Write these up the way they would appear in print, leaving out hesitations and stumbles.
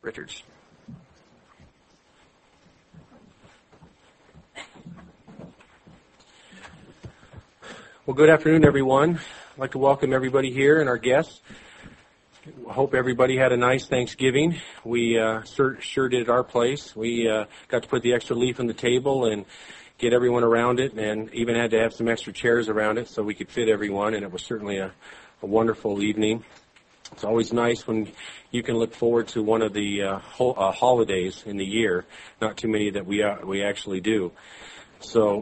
Richards. Well, good afternoon, everyone. I'd like to welcome everybody here and our guests. I hope everybody had a nice Thanksgiving. We sure did at our place. We got to put the extra leaf on the table and get everyone around it, and even had to have some extra chairs around it so we could fit everyone, and it was certainly a wonderful evening. It's always nice when you can look forward to one of the holidays in the year. Not too many that we actually do. So,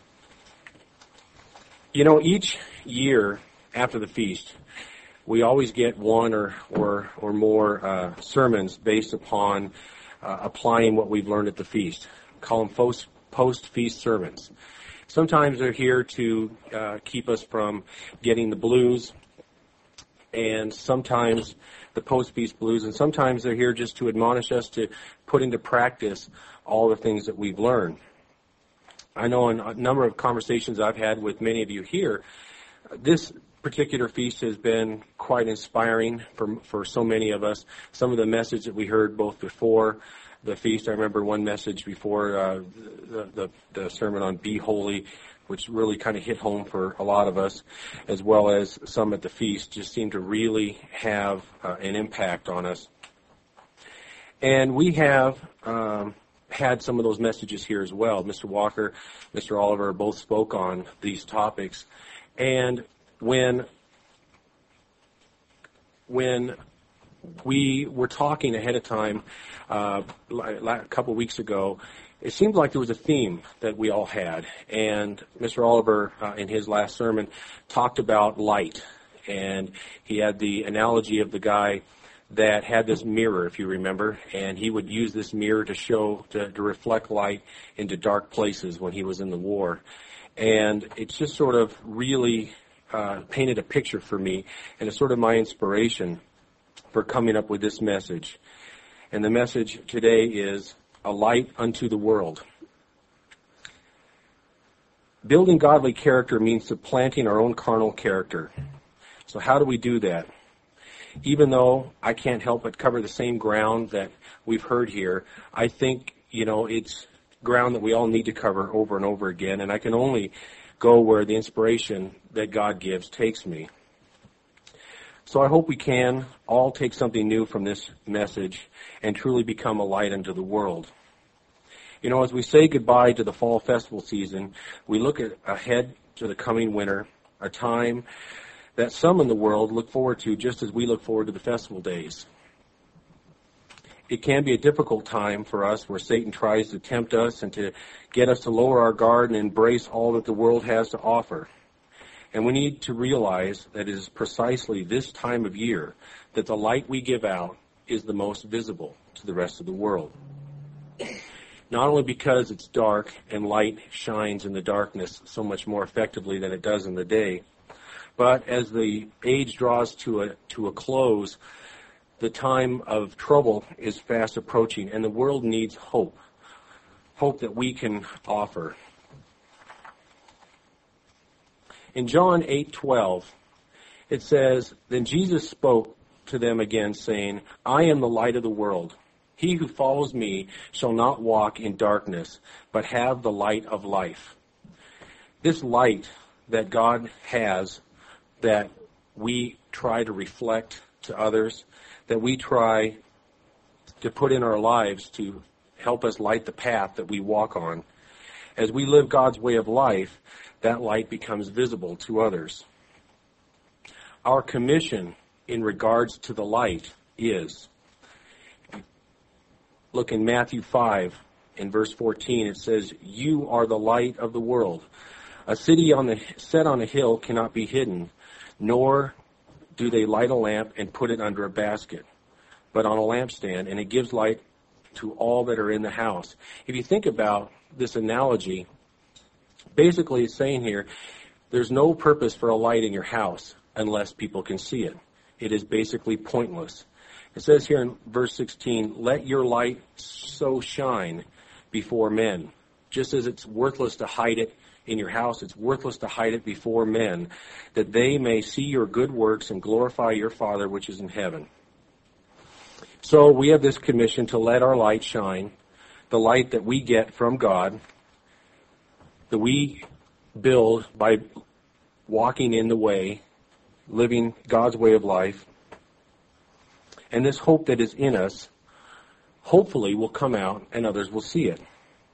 you know, each year after the feast, we always get one or more sermons based upon applying what we've learned at the feast. Call them post-feast sermons. Sometimes they're here to keep us from getting the blues, and sometimes the post-feast blues, and sometimes they're here just to admonish us to put into practice all the things that we've learned. I know in a number of conversations I've had with many of you here, this particular feast has been quite inspiring for so many of us. Some of the message that we heard both before the feast, I remember one message before the sermon on Be Holy, which really kind of hit home for a lot of us, as well as some at the feast, just seemed to really have an impact on us. And we have had some of those messages here as well. Mr. Walker, Mr. Oliver both spoke on these topics. And when we were talking ahead of time a couple weeks ago, it seemed like there was a theme that we all had. And Mr. Oliver, in his last sermon, talked about light. And he had the analogy of the guy that had this mirror, if you remember, and he would use this mirror to reflect light into dark places when he was in the war. And it's just sort of really painted a picture for me, and it's sort of my inspiration for coming up with this message. And the message today is a light unto the world. Building godly character means supplanting our own carnal character. So how do we do that? Even though I can't help but cover the same ground that we've heard here, I think, it's ground that we all need to cover over and over again, and I can only go where the inspiration that God gives takes me. So I hope we can all take something new from this message and truly become a light unto the world. As we say goodbye to the fall festival season, we look ahead to the coming winter, a time that some in the world look forward to just as we look forward to the festival days. It can be a difficult time for us where Satan tries to tempt us and to get us to lower our guard and embrace all that the world has to offer. And we need to realize that it is precisely this time of year that the light we give out is the most visible to the rest of the world. Not only because it's dark and light shines in the darkness so much more effectively than it does in the day, but as the age draws to a close, the time of trouble is fast approaching, and the world needs hope that we can offer. In John 8:12, it says, "Then Jesus spoke to them again, saying, I am the light of the world. He who follows me shall not walk in darkness, but have the light of life." This light that God has, that we try to reflect to others, that we try to put in our lives to help us light the path that we walk on. As we live God's way of life, that light becomes visible to others. Our commission in regards to the light is, look in Matthew 5, in verse 14, it says, "You are the light of the world. A city set on a hill cannot be hidden, nor do they light a lamp and put it under a basket, but on a lampstand, and it gives light to all that are in the house." If you think about this analogy, basically it's saying here, there's no purpose for a light in your house unless people can see it. It is basically pointless. It says here in verse 16, "Let your light so shine before men." Just as it's worthless to hide it in your house, it's worthless to hide it before men, that they may see your good works and glorify your Father which is in heaven. So we have this commission to let our light shine, the light that we get from God, that we build by walking in the way, living God's way of life. And this hope that is in us, hopefully, will come out and others will see it.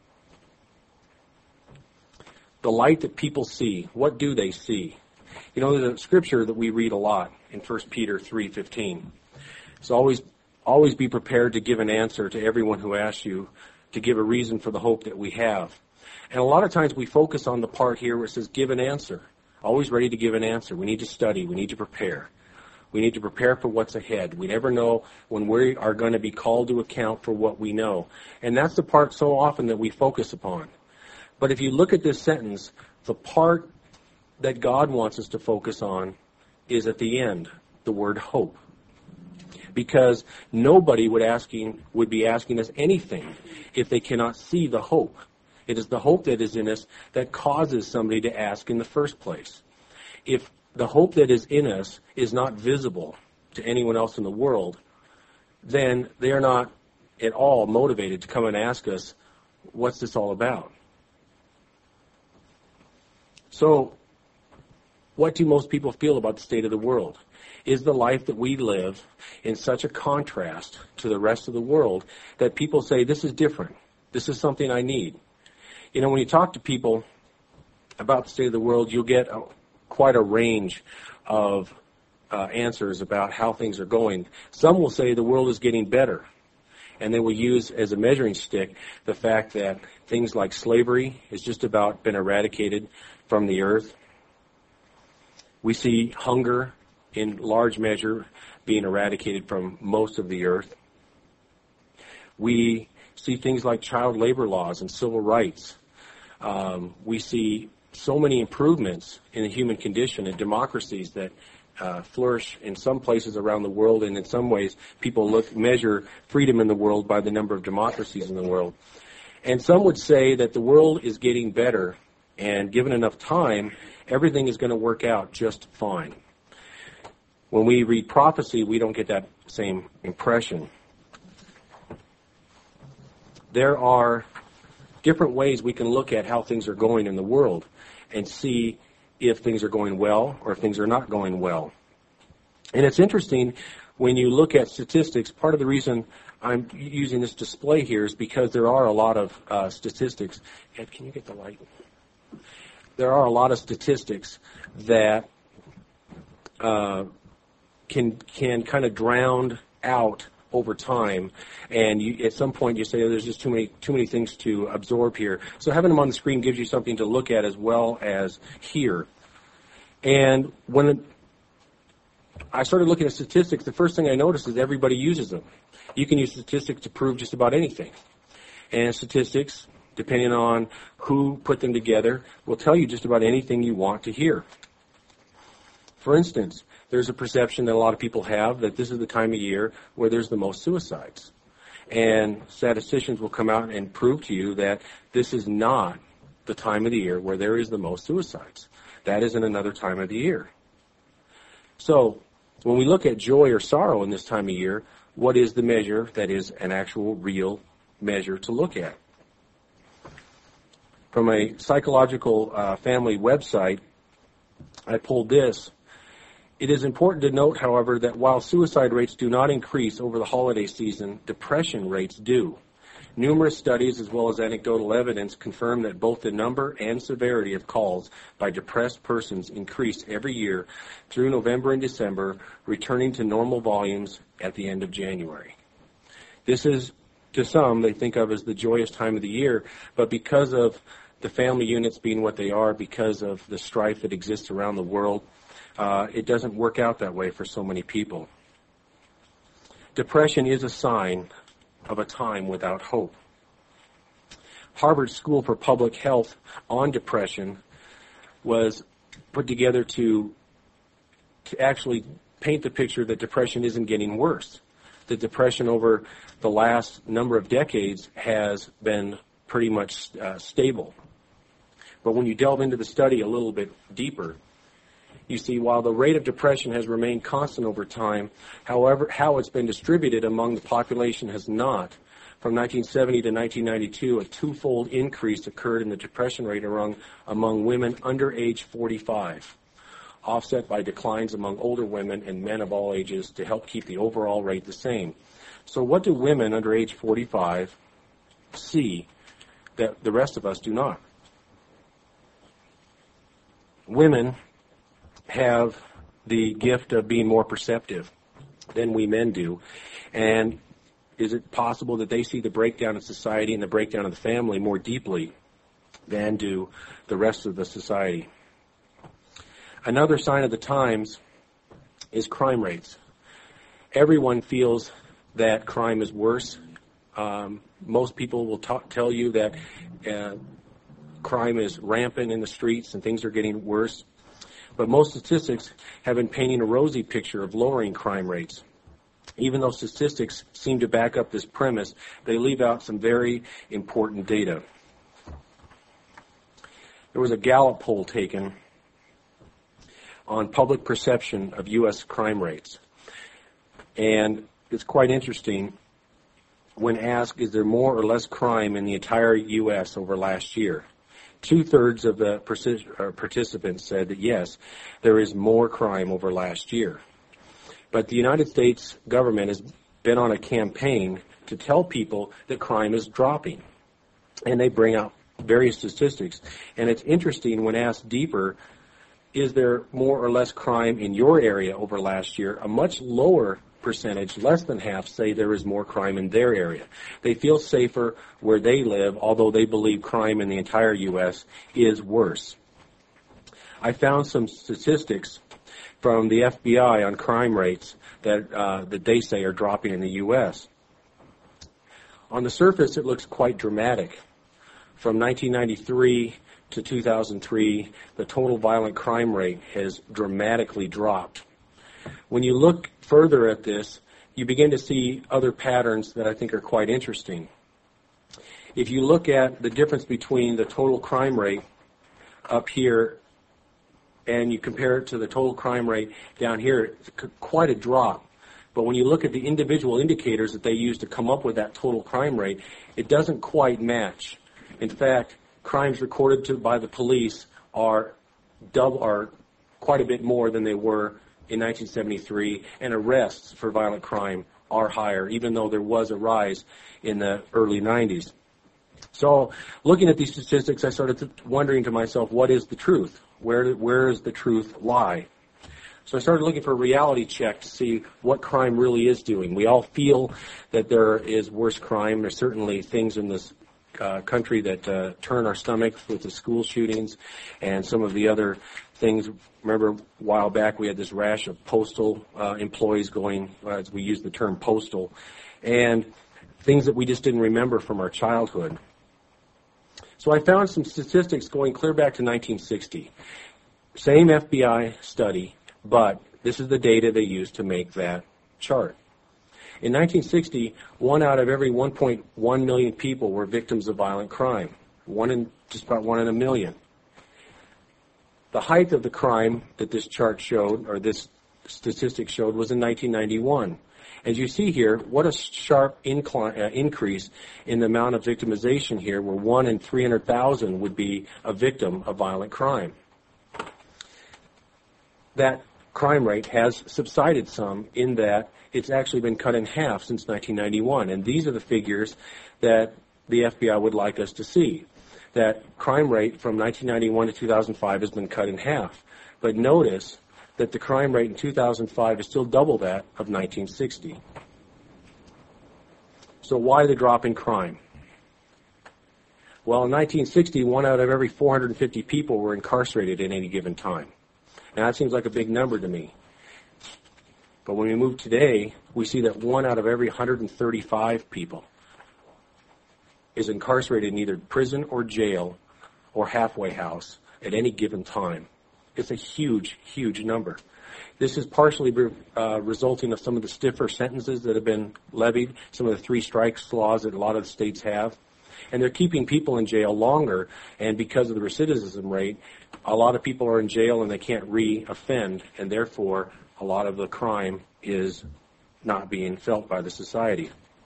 The light that people see, what do they see? You know, there's a scripture that we read a lot in 1 Peter 3:15. It's always be prepared to give an answer to everyone who asks you, to give a reason for the hope that we have. And a lot of times we focus on the part here where it says give an answer. Always ready to give an answer. We need to study. We need to prepare. We need to prepare for what's ahead. We never know when we are going to be called to account for what we know. And that's the part so often that we focus upon. But if you look at this sentence, the part that God wants us to focus on is at the end, the word hope. Because nobody would be asking us anything if they cannot see the hope. It is the hope that is in us that causes somebody to ask in the first place. If the hope that is in us is not visible to anyone else in the world, then they are not at all motivated to come and ask us, what's this all about? So, what do most people feel about the state of the world? Is the life that we live in such a contrast to the rest of the world that people say, this is different. This is something I need. You know, when you talk to people about the state of the world, you'll get quite a range of answers about how things are going. Some will say the world is getting better, and they will use as a measuring stick the fact that things like slavery has just about been eradicated from the earth. We see hunger in large measure being eradicated from most of the earth. We see things like child labor laws and civil rights. We see so many improvements in the human condition and democracies that flourish in some places around the world, and in some ways people measure freedom in the world by the number of democracies in the world. And some would say that the world is getting better, and given enough time, everything is going to work out just fine. When we read prophecy, we don't get that same impression. There are different ways we can look at how things are going in the world and see if things are going well or if things are not going well. And it's interesting when you look at statistics. Part of the reason I'm using this display here is because there are a lot of statistics. Ed, can you get the light? There are a lot of statistics that can kind of drown out over time, and at some point you say, oh, there's just too many things to absorb here. So having them on the screen gives you something to look at as well as hear. And when I started looking at statistics, the first thing I noticed is everybody uses them. You can use statistics to prove just about anything. And statistics, depending on who put them together, will tell you just about anything you want to hear. For instance, there's a perception that a lot of people have that this is the time of year where there's the most suicides. And statisticians will come out and prove to you that this is not the time of the year where there is the most suicides. That is in another time of the year. So, when we look at joy or sorrow in this time of year, what is the measure that is an actual real measure to look at? From a psychological family website, I pulled this. It is important to note, however, that while suicide rates do not increase over the holiday season, depression rates do. Numerous studies as well as anecdotal evidence confirm that both the number and severity of calls by depressed persons increase every year through November and December, returning to normal volumes at the end of January. This is, to some, they think of as the joyous time of the year, but because of the family units being what they are, because of the strife that exists around the world, it doesn't work out that way for so many people. Depression is a sign of a time without hope. Harvard School for Public Health on depression was put together to actually paint the picture that depression isn't getting worse. That depression over the last number of decades has been pretty much stable. But when you delve into the study a little bit deeper, you see, while the rate of depression has remained constant over time, however, how it's been distributed among the population has not. From 1970 to 1992, a twofold increase occurred in the depression rate among women under age 45, offset by declines among older women and men of all ages to help keep the overall rate the same. So what do women under age 45 see that the rest of us do not? Women have the gift of being more perceptive than we men do. And is it possible that they see the breakdown of society and the breakdown of the family more deeply than do the rest of the society? Another sign of the times is crime rates. Everyone feels that crime is worse. Most people will tell you that crime is rampant in the streets and things are getting worse. But most statistics have been painting a rosy picture of lowering crime rates. Even though statistics seem to back up this premise, they leave out some very important data. There was a Gallup poll taken on public perception of U.S. crime rates. And it's quite interesting when asked, is there more or less crime in the entire U.S. over last year? 2/3 of the participants said that yes, there is more crime over last year. But the United States government has been on a campaign to tell people that crime is dropping. And they bring out various statistics. And it's interesting when asked deeper, is there more or less crime in your area over last year? A much lower percentage, less than half, say there is more crime in their area. They feel safer where they live, although they believe crime in the entire U.S. is worse. I found some statistics from the FBI on crime rates that they say are dropping in the U.S. On the surface, it looks quite dramatic. From 1993 to 2003, the total violent crime rate has dramatically dropped. When you look further at this, you begin to see other patterns that I think are quite interesting. If you look at the difference between the total crime rate up here and you compare it to the total crime rate down here, it's quite a drop. But when you look at the individual indicators that they use to come up with that total crime rate, it doesn't quite match. In fact, crimes recorded by the police are quite a bit more than they were in 1973, and arrests for violent crime are higher, even though there was a rise in the early 90s. So looking at these statistics, I started wondering to myself, what is the truth? Where does the truth lie? So I started looking for a reality check to see what crime really is doing. We all feel that there is worse crime. There's certainly things in this country that turn our stomachs with the school shootings and some of the other things. Remember, a while back we had this rash of postal employees going, as we use the term postal, and things that we just didn't remember from our childhood. So I found some statistics going clear back to 1960. Same FBI study, but this is the data they used to make that chart. In 1960, 1 out of every 1.1 million people were victims of violent crime. Just about 1 in a million. The height of the crime that this chart showed, or this statistic showed, was in 1991. As you see here, what a sharp increase in the amount of victimization here, where 1 in 300,000 would be a victim of violent crime. That crime rate has subsided some in that it's actually been cut in half since 1991. And these are the figures that the FBI would like us to see. That crime rate from 1991 to 2005 has been cut in half. But notice that the crime rate in 2005 is still double that of 1960. So why the drop in crime? Well, in 1960, 1 out of every 450 people were incarcerated at any given time. Now, that seems like a big number to me. But when we move today, we see that 1 out of every 135 people is incarcerated in either prison or jail or halfway house at any given time. It's a huge, huge number. This is partially resulting of some of the stiffer sentences that have been levied, some of the 3 strikes laws that a lot of the states have. And they're keeping people in jail longer, and because of the recidivism rate, a lot of people are in jail and they can't re-offend, and therefore a lot of the crime is not being felt by the society.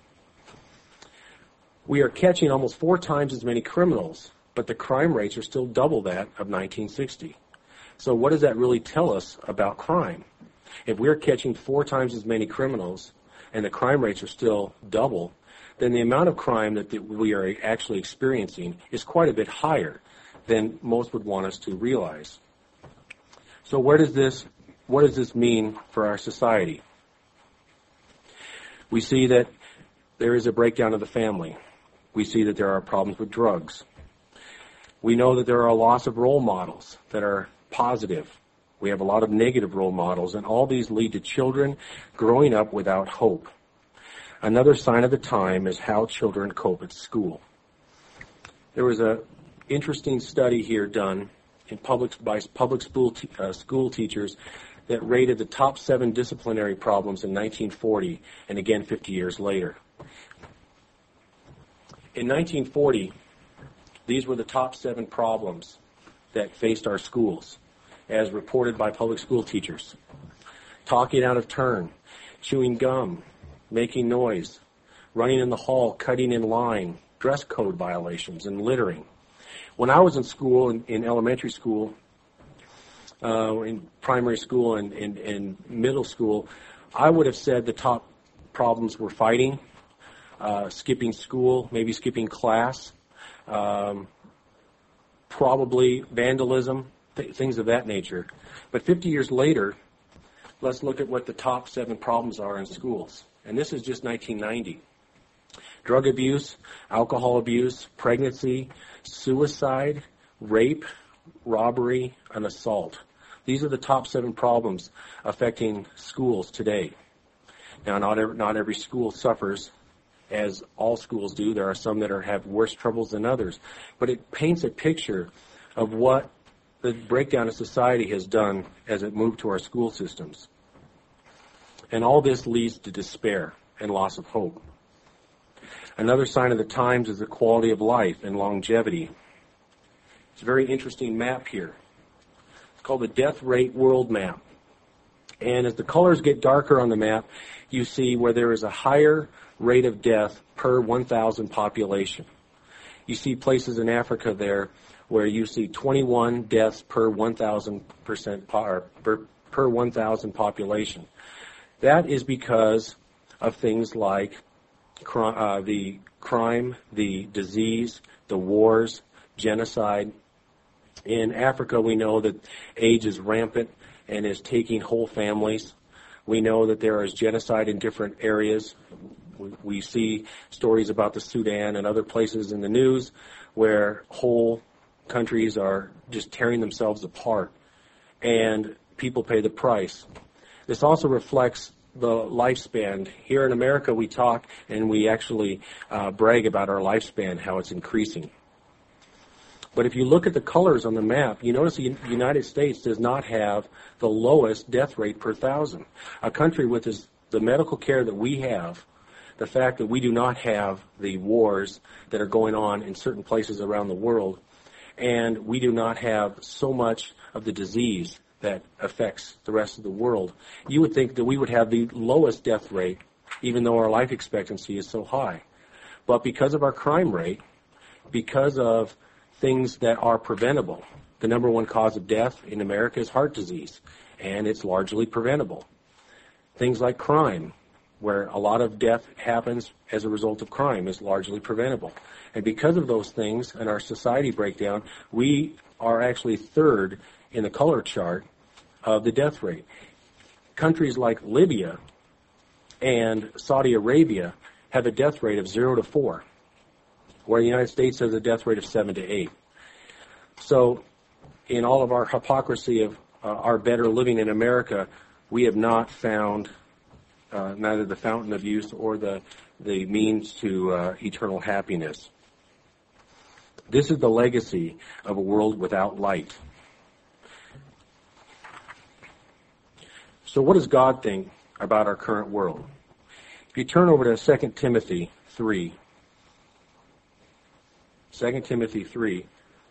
We are catching almost 4 times as many criminals, but the crime rates are still double that of 1960. So what does that really tell us about crime? If we're catching 4 times as many criminals and the crime rates are still double, then the amount of crime that we are actually experiencing is quite a bit higher than most would want us to realize. So what does this mean for our society? We see that there is a breakdown of the family. We see that there are problems with drugs. We know that there are a loss of role models that are positive. We have a lot of negative role models, and all these lead to children growing up without hope. Another sign of the time is how children cope at school. There was an interesting study here done by public school teachers that rated the top 7 disciplinary problems in 1940 and again 50 years later. In 1940, these were the top 7 problems that faced our schools, as reported by public school teachers. Talking out of turn, chewing gum, making noise, running in the hall, cutting in line, dress code violations, and littering. When I was in school, in elementary school, in primary school and middle school, I would have said the top problems were fighting, skipping school, maybe skipping class, probably vandalism, things of that nature. But 50 years later, let's look at what the top 7 problems are in schools. And this is just 1990. Drug abuse, alcohol abuse, pregnancy, suicide, rape, robbery, and assault. These are the top 7 problems affecting schools today. Now, not every school suffers as all schools do. There are some that have worse troubles than others. But it paints a picture of what the breakdown of society has done as it moved to our school systems. And all this leads to despair and loss of hope. Another sign of the times is the quality of life and longevity. It's a very interesting map here. It's called the Death Rate World Map. And as the colors get darker on the map, you see where there is a higher rate of death per 1,000 population. You see places in Africa there where you see 21 deaths per 1,000 per 1,000 population. That is because of things like the crime, the disease, the wars, genocide. In Africa, we know that AIDS is rampant and is taking whole families. We know that there is genocide in different areas. We see stories about the Sudan and other places in the news where whole countries are just tearing themselves apart, and people pay the price. This also reflects the lifespan. Here in America, we talk and we actually brag about our lifespan, how it's increasing. But if you look at the colors on the map, you notice the United States does not have the lowest death rate per 1,000. A country with the medical care that we have, the fact that we do not have the wars that are going on in certain places around the world, and we do not have so much of the disease that affects the rest of the world, you would think that we would have the lowest death rate, even though our life expectancy is so high. But because of our crime rate, because of things that are preventable, the number 1 cause of death in America is heart disease, and it's largely preventable. Things like crime, where a lot of death happens as a result of crime, is largely preventable. And because of those things and our society breakdown, we are actually 3rd in the color chart of the death rate. Countries like Libya and Saudi Arabia have a death rate of 0 to 4, where the United States has a death rate of 7 to 8. So in all of our hypocrisy of our better living in America, we have not found neither the fountain of youth or the means to eternal happiness. This is the legacy of a world without light. So what does God think about our current world? If you turn over to 2 Timothy 3, 2 Timothy 3,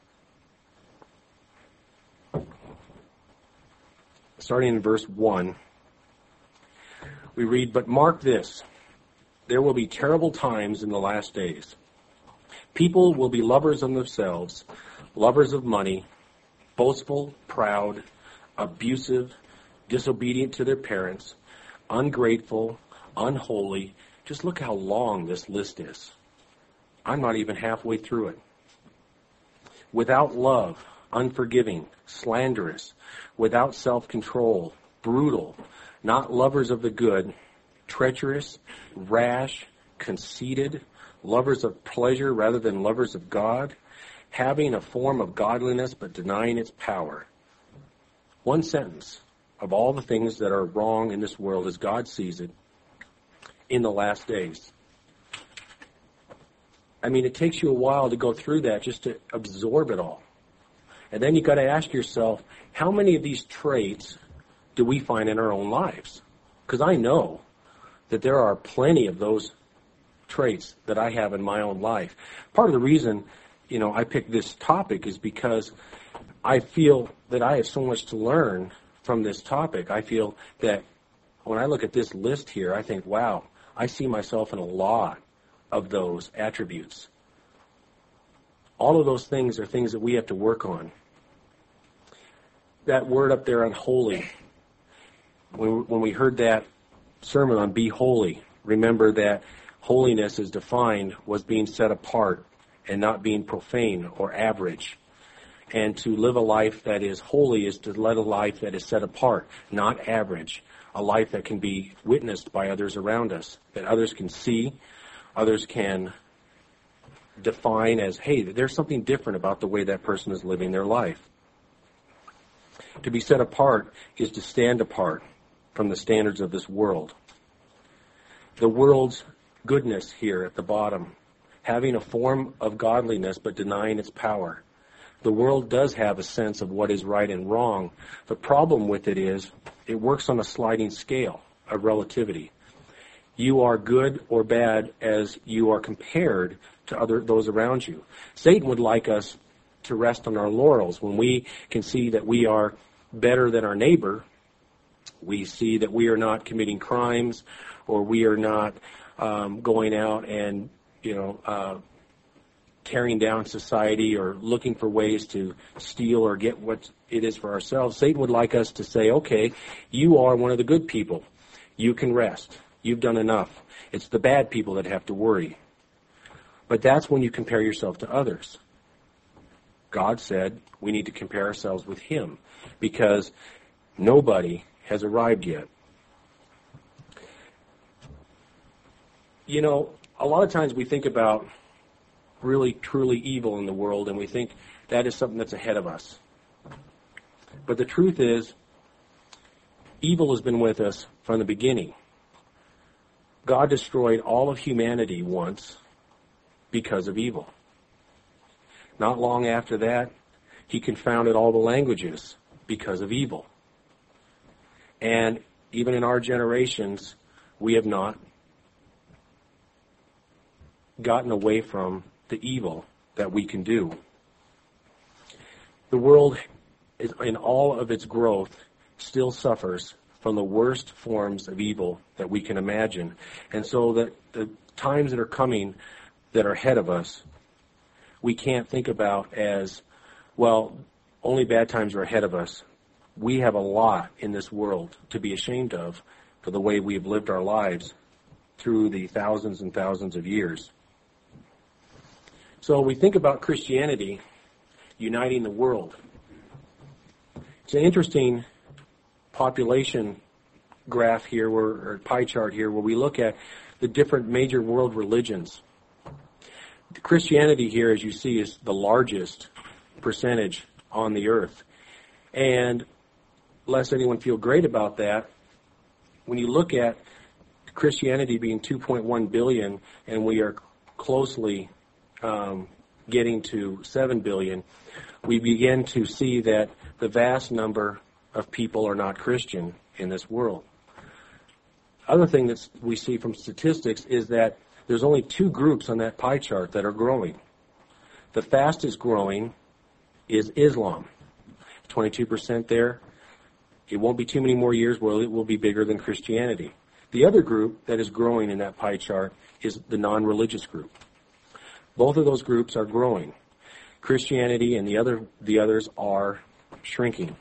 starting in verse 1, we read, "But mark this, there will be terrible times in the last days. People will be lovers of themselves, lovers of money, boastful, proud, abusive, disobedient to their parents, ungrateful, unholy." Just look how long this list is. I'm not even halfway through it. "Without love, unforgiving, slanderous, without self-control, brutal, not lovers of the good, treacherous, rash, conceited, lovers of pleasure rather than lovers of God, having a form of godliness but denying its power." One sentence of all the things that are wrong in this world as God sees it in the last days. I mean, it takes you a while to go through that just to absorb it all. And then you've got to ask yourself, how many of these traits do we find in our own lives? Because I know that there are plenty of those traits that I have in my own life. Part of the reason, I picked this topic is because I feel that I have so much to learn from this topic. I feel that when I look at this list here, I think, wow, I see myself in a lot of those attributes. All of those things are things that we have to work on. That word up there, unholy, when we heard that sermon on be holy, remember that holiness is defined was being set apart and not being profane or average. And to live a life that is holy is to live a life that is set apart, not average. A life that can be witnessed by others around us, that others can see, others can define as, hey, there's something different about the way that person is living their life. To be set apart is to stand apart from the standards of this world. The world's goodness here at the bottom, having a form of godliness but denying its power. The world does have a sense of what is right and wrong. The problem with it is it works on a sliding scale of relativity. You are good or bad as you are compared to those around you. Satan would like us to rest on our laurels. When we can see that we are better than our neighbor, we see that we are not committing crimes, or we are not going out and tearing down society or looking for ways to steal or get what it is for ourselves. Satan would like us to say, okay, you are one of the good people. You can rest. You've done enough. It's the bad people that have to worry. But that's when you compare yourself to others. God said we need to compare ourselves with Him because nobody has arrived yet. A lot of times we think about really, truly evil in the world, and we think that is something that's ahead of us. But the truth is, evil has been with us from the beginning. God destroyed all of humanity once because of evil. Not long after that, He confounded all the languages because of evil. And even in our generations, we have not gotten away from the evil that we can do. The world, in all of its growth, still suffers from the worst forms of evil that we can imagine. And so that the times that are coming that are ahead of us, we can't think about as, well, only bad times are ahead of us. We have a lot in this world to be ashamed of for the way we have lived our lives through the thousands and thousands of years. So we think about Christianity uniting the world. It's an interesting population graph here, or pie chart here, where we look at the different major world religions. Christianity here, as you see, is the largest percentage on the earth. And lest anyone feel great about that, when you look at Christianity being 2.1 billion and we are closely getting to 7 billion, we begin to see that the vast number of people are not Christian in this world. Other thing that we see from statistics is that there's only two groups on that pie chart that are growing. The fastest growing is Islam. 22% there. It won't be too many more years where it will be bigger than Christianity. The other group that is growing in that pie chart is the non-religious group. Both of those groups are growing. Christianity and the others are shrinking.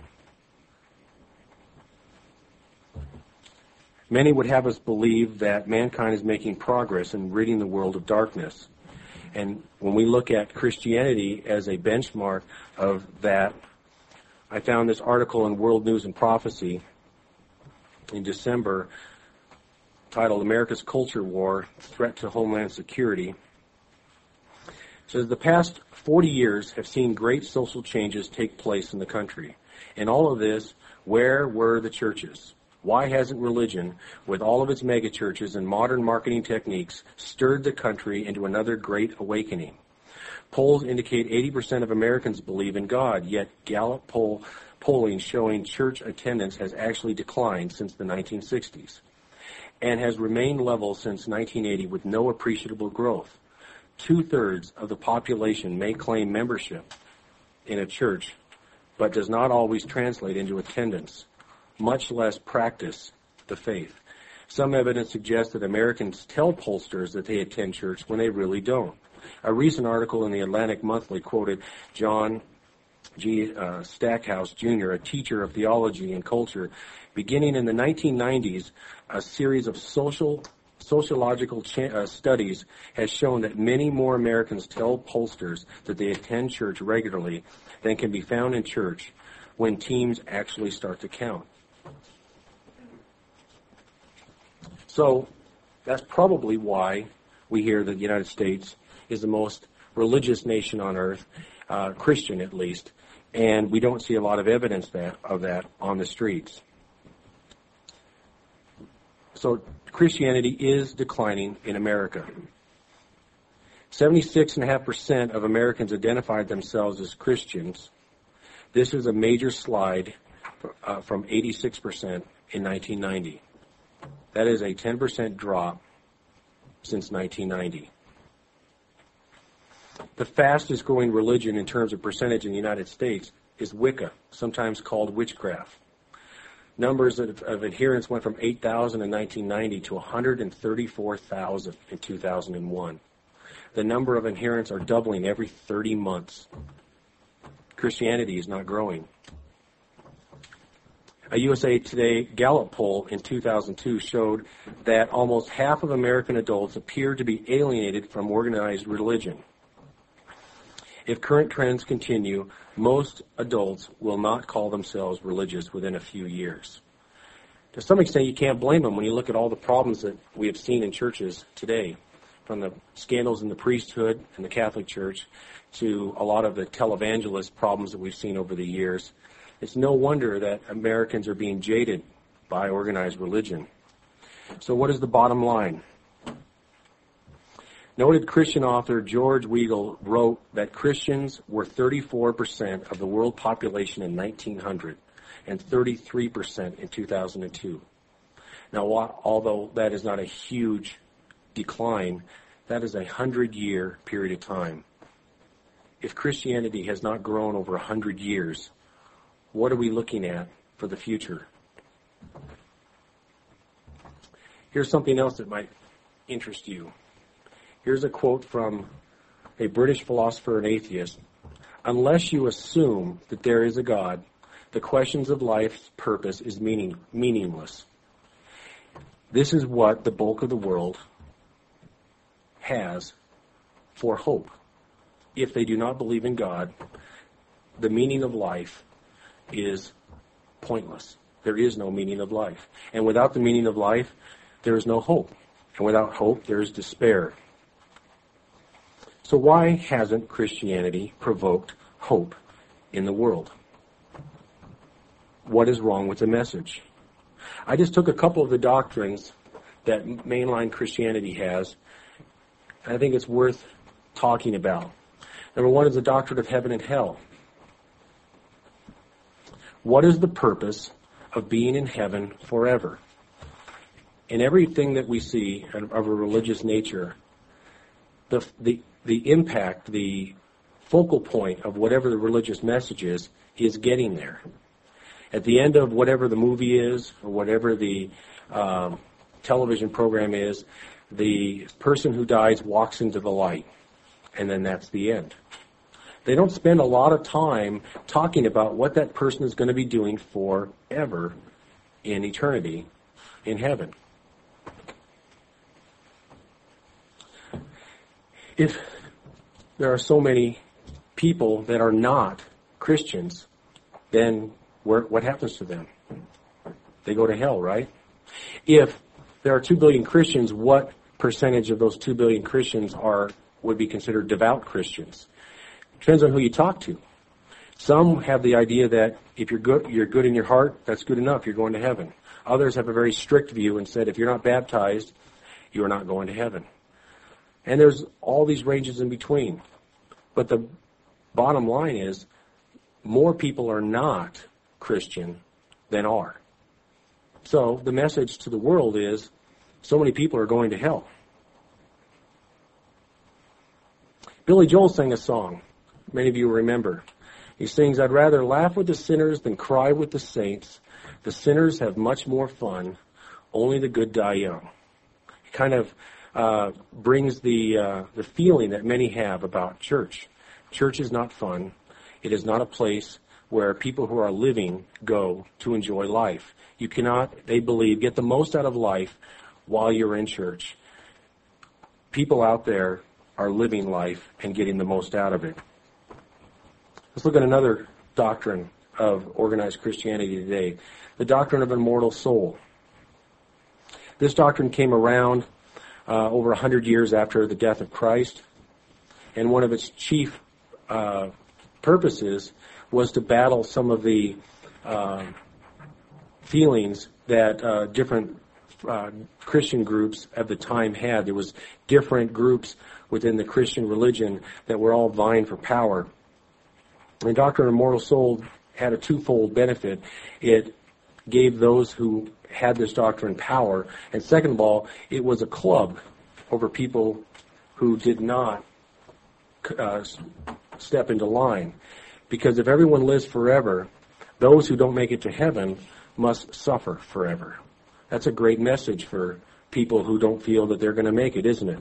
Many would have us believe that mankind is making progress in ridding the world of darkness. And when we look at Christianity as a benchmark of that, I found this article in World News and Prophecy in December titled America's Culture War, Threat to Homeland Security. It says the past 40 years have seen great social changes take place in the country. In all of this, where were the churches? Why hasn't religion, with all of its megachurches and modern marketing techniques, stirred the country into another great awakening? Polls indicate 80% of Americans believe in God, yet Gallup polling showing church attendance has actually declined since the 1960s and has remained level since 1980 with no appreciable growth. 2/3 of the population may claim membership in a church, but does not always translate into attendance, much less practice the faith. Some evidence suggests that Americans tell pollsters that they attend church when they really don't. A recent article in the Atlantic Monthly quoted John G. Stackhouse, Jr., a teacher of theology and culture. Beginning in the 1990s, a series of sociological studies has shown that many more Americans tell pollsters that they attend church regularly than can be found in church when teams actually start to count. So that's probably why we hear that the United States is the most religious nation on earth, Christian at least, and we don't see a lot of evidence of that on the streets. So Christianity is declining in America. 76.5% of Americans identified themselves as Christians. This is a major slide from 86% in 1990. That is a 10% drop since 1990. The fastest growing religion in terms of percentage in the United States is Wicca, sometimes called witchcraft. Numbers of adherents went from 8,000 in 1990 to 134,000 in 2001. The number of adherents are doubling every 30 months. Christianity is not growing. A USA Today Gallup poll in 2002 showed that almost half of American adults appear to be alienated from organized religion. If current trends continue, most adults will not call themselves religious within a few years. To some extent, you can't blame them when you look at all the problems that we have seen in churches today, from the scandals in the priesthood and the Catholic Church to a lot of the televangelist problems that we've seen over the years. It's no wonder that Americans are being jaded by organized religion. So what is the bottom line? Noted Christian author George Weigel wrote that Christians were 34% of the world population in 1900 and 33% in 2002. Now, although that is not a huge decline, that is a 100-year period of time. If Christianity has not grown over 100 years, what are we looking at for the future? Here's something else that might interest you. Here's a quote from a British philosopher and atheist. Unless you assume that there is a God, the questions of life's purpose is meaningless. This is what the bulk of the world has for hope. If they do not believe in God, the meaning of life is pointless. There is no meaning of life. And without the meaning of life, there is no hope. And without hope, there is despair. So why hasn't Christianity provoked hope in the world? What is wrong with the message? I just took a couple of the doctrines that mainline Christianity has, and I think it's worth talking about. Number one is the doctrine of heaven and hell. What is the purpose of being in heaven forever? In everything that we see of a religious nature, the impact, the focal point of whatever the religious message is getting there. At the end of whatever the movie is, or whatever the television program is, the person who dies walks into the light, and then that's the end. They don't spend a lot of time talking about what that person is going to be doing forever in eternity in heaven. If there are so many people that are not Christians, then what happens to them? They go to hell, right? If there are 2 billion Christians, what percentage of those 2 billion Christians would be considered devout Christians? Depends on who you talk to. Some have the idea that if you're good in your heart, that's good enough, you're going to heaven. Others have a very strict view and said if you're not baptized, you're not going to heaven. And there's all these ranges in between. But the bottom line is, more people are not Christian than are. So the message to the world is, so many people are going to hell. Billy Joel sang a song, many of you remember. He sings, "I'd rather laugh with the sinners than cry with the saints. The sinners have much more fun. Only the good die young." It kind of brings the feeling that many have about church. Church is not fun. It is not a place where people who are living go to enjoy life. You cannot, they believe, get the most out of life while you're in church. People out there are living life and getting the most out of it. Let's look at another doctrine of organized Christianity today, the doctrine of an immortal soul. This doctrine came around over 100 years after the death of Christ, and one of its chief purposes was to battle some of the feelings that different Christian groups at the time had. There was different groups within the Christian religion that were all vying for power. The doctrine of immortal soul had a twofold benefit. It gave those who had this doctrine power, and second of all, it was a club over people who did not step into line. Because if everyone lives forever, those who don't make it to heaven must suffer forever. That's a great message for people who don't feel that they're going to make it, isn't it?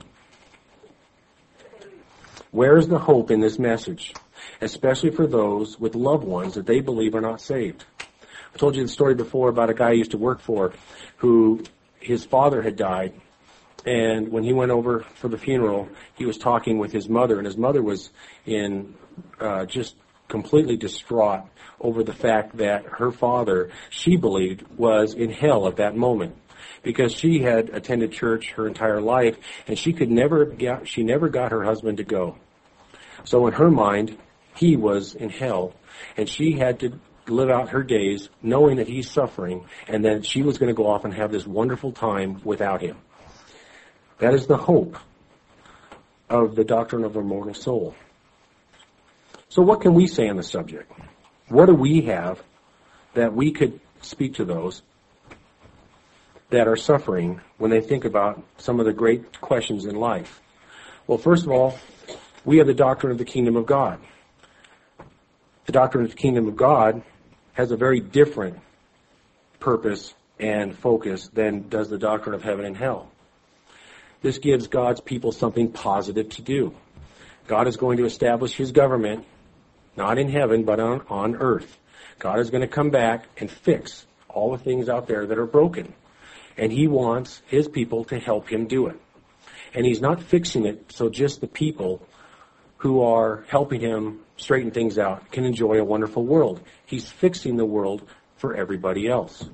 Where is the hope in this message? Especially for those with loved ones that they believe are not saved. I told you the story before about a guy I used to work for who his father had died, and when he went over for the funeral, he was talking with his mother, and his mother was in just completely distraught over the fact that her father, she believed, was in hell at that moment, because she had attended church her entire life, and she never got her husband to go. So in her mind, he was in hell, and she had to live out her days knowing that he's suffering, and that she was going to go off and have this wonderful time without him. That is the hope of the doctrine of the immortal soul. So what can we say on the subject? What do we have that we could speak to those that are suffering when they think about some of the great questions in life? Well, first of all, we have the doctrine of the kingdom of God. The doctrine of the kingdom of God has a very different purpose and focus than does the doctrine of heaven and hell. This gives God's people something positive to do. God is going to establish his government, not in heaven, but on earth. God is going to come back and fix all the things out there that are broken. And he wants his people to help him do it. And he's not fixing it so just the people who are helping him straighten things out can enjoy a wonderful world. He's fixing the world for everybody else.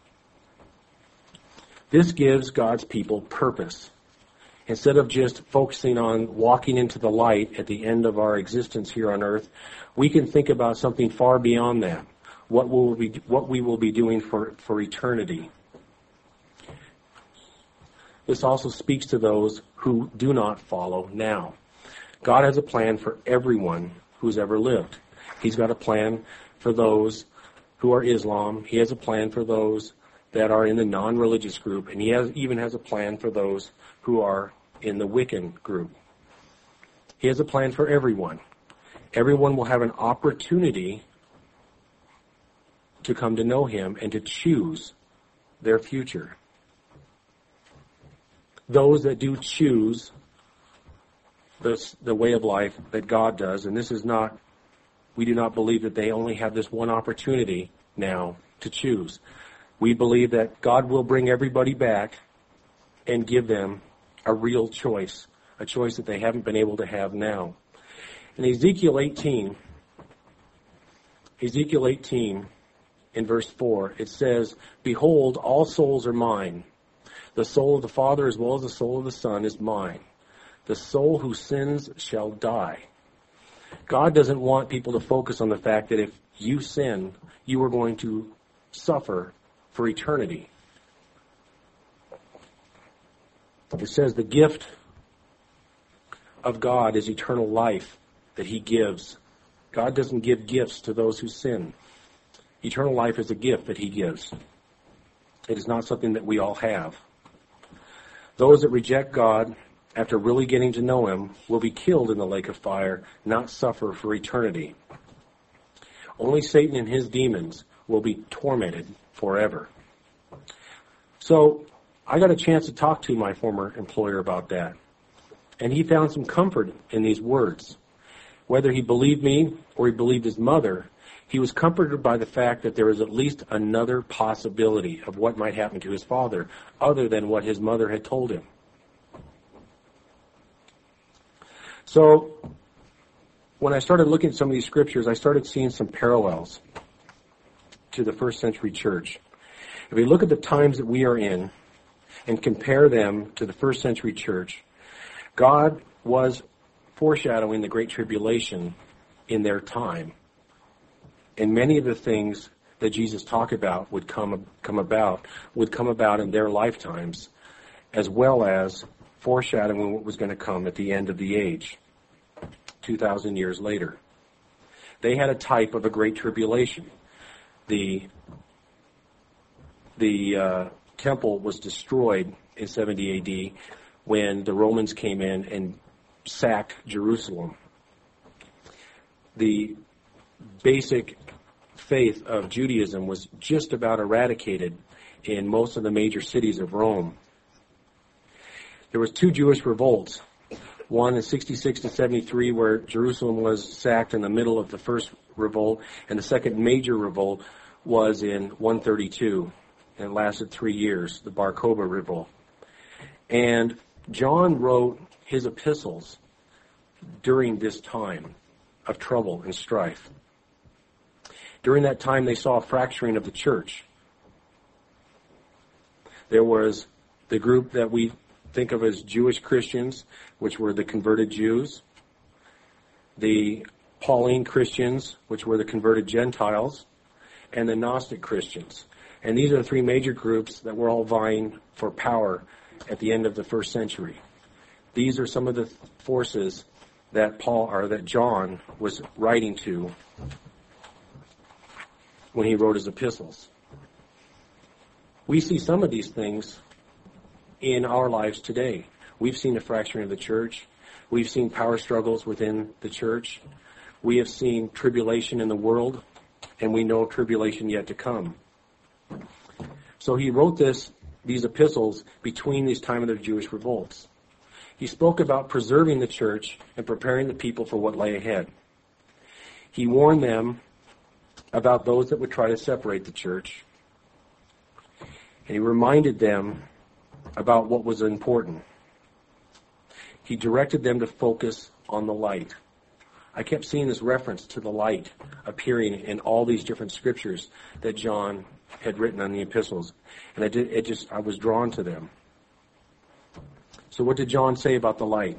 This gives God's people purpose. Instead of just focusing on walking into the light at the end of our existence here on earth, we can think about something far beyond that, what we will be doing for eternity. This also speaks to those who do not follow now. God has a plan for everyone who's ever lived. He's got a plan for those who are Islam. He has a plan for those that are in the non-religious group, and he even has a plan for those who are in the Wiccan group. He has a plan for everyone. Everyone will have an opportunity to come to know him and to choose their future. Those that do choose the way of life that God does, and we do not believe that they only have this one opportunity now to choose. We believe that God will bring everybody back and give them a real choice, a choice that they haven't been able to have now. In Ezekiel 18, in verse 4, it says, "Behold, all souls are mine. The soul of the Father as well as the soul of the Son is mine. The soul who sins shall die." God doesn't want people to focus on the fact that if you sin, you are going to suffer for eternity. It says the gift of God is eternal life that he gives. God doesn't give gifts to those who sin. Eternal life is a gift that he gives. It is not something that we all have. Those that reject God after really getting to know him will be killed in the lake of fire, not suffer for eternity. Only Satan and his demons will be tormented forever. So I got a chance to talk to my former employer about that. And he found some comfort in these words. Whether he believed me or he believed his mother, he was comforted by the fact that there was at least another possibility of what might happen to his father other than what his mother had told him. So when I started looking at some of these scriptures, I started seeing some parallels to the first century church. If we look at the times that we are in and compare them to the first century church, God was foreshadowing the Great Tribulation in their time. And many of the things that Jesus talked about would come about in their lifetimes, as well as foreshadowing what was going to come at the end of the age, 2,000 years later. They had a type of a Great Tribulation. The temple was destroyed in 70 AD when the Romans came in and sacked Jerusalem. The basic faith of Judaism was just about eradicated in most of the major cities of Rome. There was two Jewish revolts, one in 66 to 73 where Jerusalem was sacked in the middle of the first revolt, and the second major revolt was in 132, and it lasted 3 years, the Bar Kokhba revolt. And John wrote his epistles during this time of trouble and strife. During that time, they saw a fracturing of the church. There was the group that we think of as Jewish Christians, which were the converted Jews, the Pauline Christians, which were the converted Gentiles, and the Gnostic Christians. And these are the three major groups that were all vying for power at the end of the first century. These are some of the forces that John was writing to when he wrote his epistles. We see some of these things in our lives today. We've seen a fracturing of the church. We've seen power struggles within the church. We have seen tribulation in the world, and we know tribulation yet to come. So he wrote these epistles between these time of the Jewish revolts. He spoke about preserving the church and preparing the people for what lay ahead. He warned them about those that would try to separate the church. And he reminded them about what was important. He directed them to focus on the light. I kept seeing this reference to the light appearing in all these different scriptures that John had written on the epistles. And I was drawn to them. So what did John say about the light?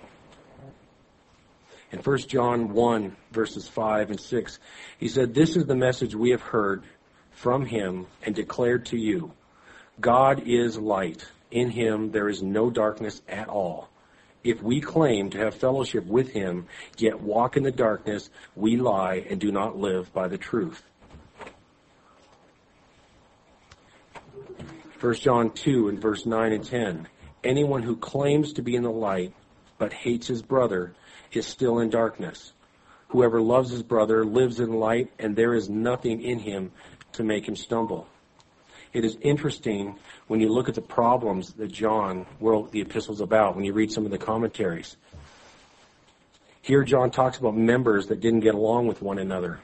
In 1 John 1, verses 5 and 6, he said, "This is the message we have heard from him and declared to you. God is light. In him there is no darkness at all. If we claim to have fellowship with him, yet walk in the darkness, we lie and do not live by the truth." 1 John 2 and verse 9 and 10, "Anyone who claims to be in the light but hates his brother is still in darkness. Whoever loves his brother lives in light, and there is nothing in him to make him stumble. It is interesting when you look at the problems that John wrote the epistles about, when you read some of the commentaries. Here John talks about members that didn't get along with one another,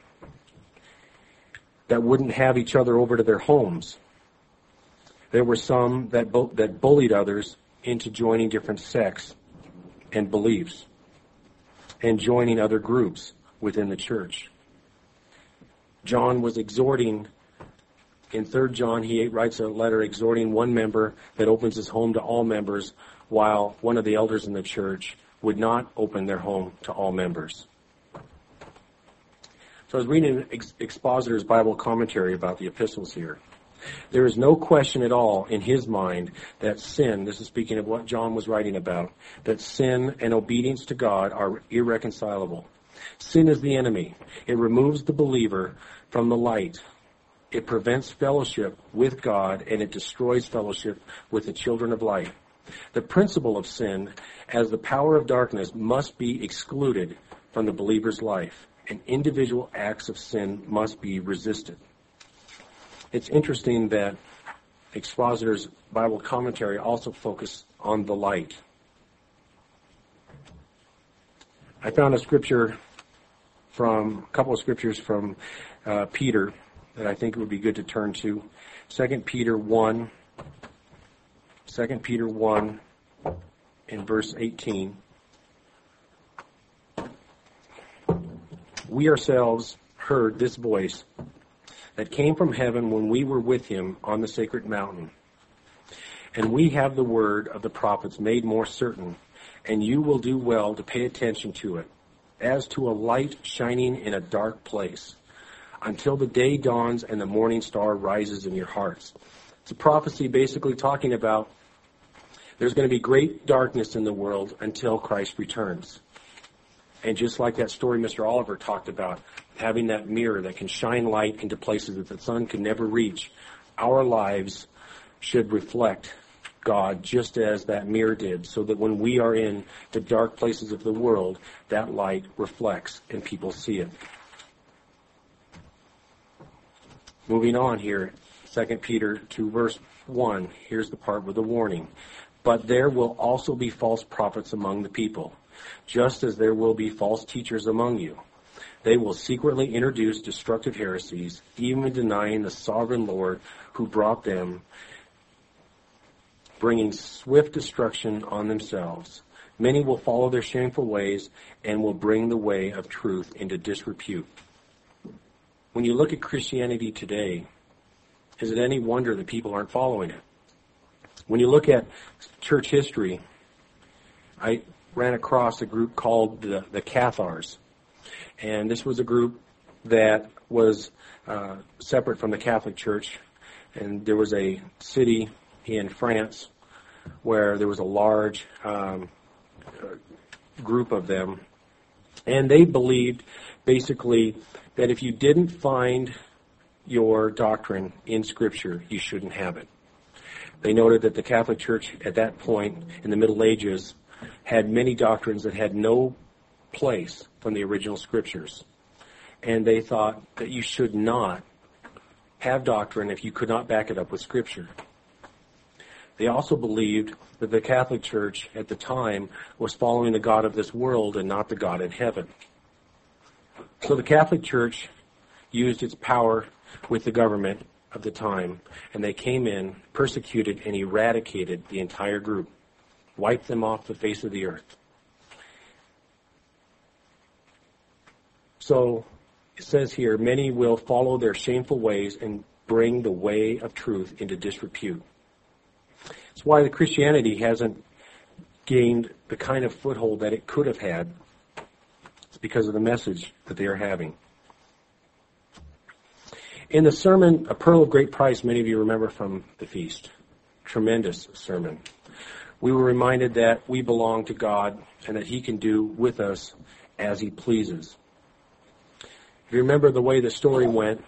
that wouldn't have each other over to their homes. There were some that bullied others into joining different sects and beliefs and joining other groups within the church. John was exhorting, in 3 John, he writes a letter exhorting one member that opens his home to all members, while one of the elders in the church would not open their home to all members. So I was reading an expositor's Bible commentary about the epistles here. There is no question at all in his mind that sin, this is speaking of what John was writing about, that sin and obedience to God are irreconcilable. Sin is the enemy. It removes the believer from the light. It prevents fellowship with God, and it destroys fellowship with the children of light. The principle of sin, as the power of darkness, must be excluded from the believer's life, and individual acts of sin must be resisted. It's interesting that expositor's Bible commentary also focused on the light. I found a couple of scriptures from Peter that I think it would be good to turn to. 2 Peter 1 in verse 18. We ourselves heard this voice that came from heaven when we were with him on the sacred mountain. And we have the word of the prophets made more certain, and you will do well to pay attention to it, as to a light shining in a dark place, until the day dawns and the morning star rises in your hearts. It's a prophecy basically talking about there's going to be great darkness in the world until Christ returns. And just like that story Mr. Oliver talked about, having that mirror that can shine light into places that the sun can never reach, our lives should reflect God just as that mirror did, so that when we are in the dark places of the world, that light reflects and people see it. Moving on here, 2 Peter 2 verse 1, here's the part with the warning. But there will also be false prophets among the people, just as there will be false teachers among you. They will secretly introduce destructive heresies, even denying the sovereign Lord who brought them, bringing swift destruction on themselves. Many will follow their shameful ways and will bring the way of truth into disrepute. When you look at Christianity today, is it any wonder that people aren't following it? When you look at church history, I ran across a group called the Cathars. And this was a group that was separate from the Catholic Church. And there was a city in France where there was a large group of them. And they believed basically that if you didn't find your doctrine in Scripture, you shouldn't have it. They noted that the Catholic Church at that point in the Middle Ages had many doctrines that had no place from the original Scriptures. And they thought that you should not have doctrine if you could not back it up with Scripture. They also believed that the Catholic Church at the time was following the God of this world and not the God in heaven. So the Catholic Church used its power with the government of the time, and they came in, persecuted, and eradicated the entire group, wiped them off the face of the earth. So it says here, many will follow their shameful ways and bring the way of truth into disrepute. It's why the Christianity hasn't gained the kind of foothold that it could have had. It's because of the message that they are having. In the sermon, A Pearl of Great Price, many of you remember from the feast. Tremendous sermon. We were reminded that we belong to God and that He can do with us as He pleases. If you remember the way the story went,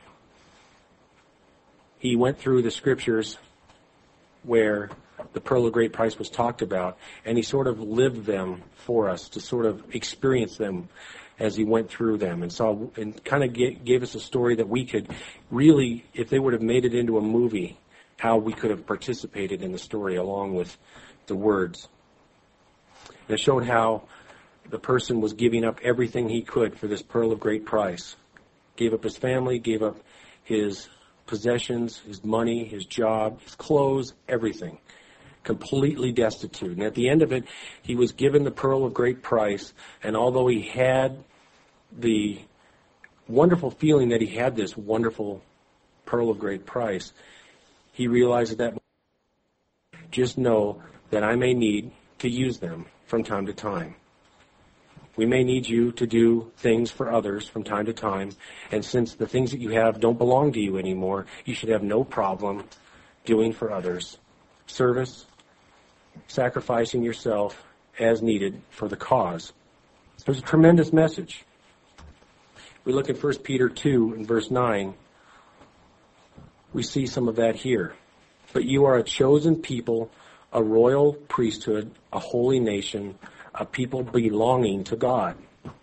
he went through the scriptures where the Pearl of Great Price was talked about, and he sort of lived them for us to sort of experience them as he went through them and kind of gave us a story that we could really, if they would have made it into a movie, how we could have participated in the story along with the words. And it showed how the person was giving up everything he could for this pearl of great price. Gave up his family, gave up his possessions, his money, his job, his clothes, everything. Completely destitute. And at the end of it, he was given the pearl of great price, and although he had the wonderful feeling that he had this wonderful pearl of great price, he realized that just know that I may need to use them from time to time. We may need you to do things for others from time to time, and since the things that you have don't belong to you anymore, you should have no problem doing for others. Service, sacrificing yourself as needed for the cause. There's a tremendous message. We look at 1 Peter 2 and verse 9. We see some of that here. But you are a chosen people, a royal priesthood, a holy nation, a people belonging to God.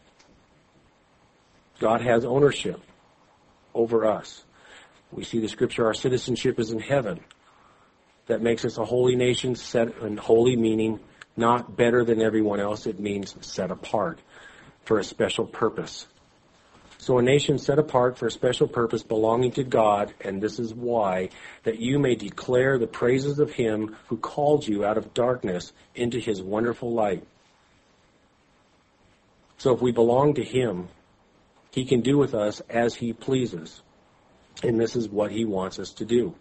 God has ownership over us. We see the scripture, our citizenship is in heaven. That makes us a holy nation, set, and holy meaning not better than everyone else. It means set apart for a special purpose. So a nation set apart for a special purpose belonging to God, and this is why, that you may declare the praises of him who called you out of darkness into his wonderful light. So if we belong to him, he can do with us as he pleases. And this is what he wants us to do.